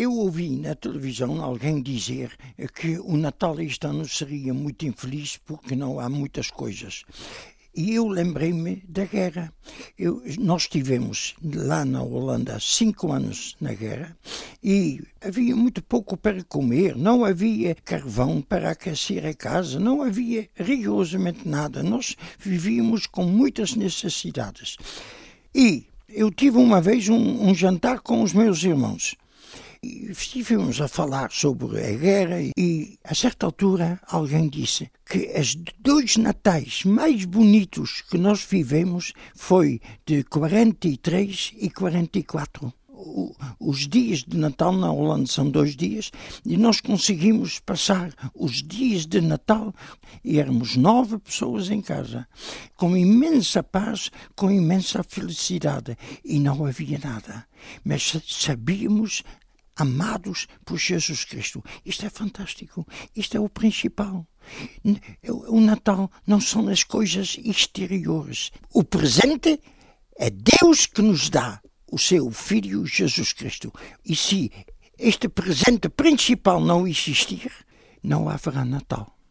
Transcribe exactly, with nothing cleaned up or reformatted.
Eu ouvi na televisão alguém dizer que o Natal este ano seria muito infeliz porque não há muitas coisas. E eu lembrei-me da guerra. Eu, nós tivemos lá na Holanda cinco anos na guerra e havia muito pouco para comer, não havia carvão para aquecer a casa, não havia rigorosamente nada. Nós vivíamos com muitas necessidades. E eu tive uma vez um, um jantar com os meus irmãos. E estivemos a falar sobre a guerra e, a certa altura, alguém disse que os dois natais mais bonitos que nós vivemos foi de quarenta e três e quarenta e quatro. Os dias de Natal na Holanda são dois dias e nós conseguimos passar os dias de Natal e éramos nove pessoas em casa, com imensa paz, com imensa felicidade e não havia nada, mas sabíamos amados por Jesus Cristo. Isto é fantástico. Isto é o principal. O Natal não são as coisas exteriores. O presente é Deus que nos dá o seu Filho Jesus Cristo. E se este presente principal não existir, não haverá Natal.